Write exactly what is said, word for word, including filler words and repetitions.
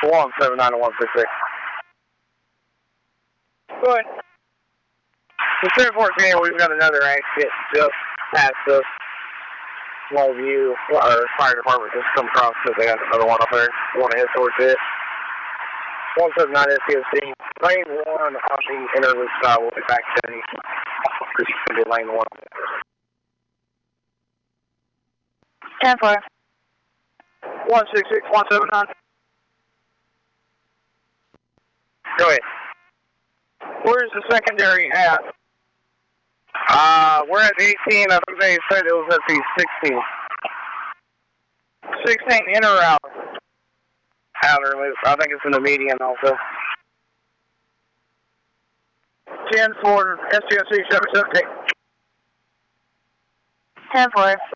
one seven nine to one six six. Go ahead. The three fourteen, we've got another accident just past us. Low view, our fire department just come across because they got another one up there. Want to head towards it. one seven nine S P O C. Lane one, crossing interloop style. We'll be back to the. This is going to be lane one. ten four. one six six one seven nine. Go ahead. Where's the secondary at? Uh, we're at eighteen. I think they said it was at the sixteen. sixteen in or out? Outer loop. I think it's in the median also. ten for S T S C seven seven eight. ten four.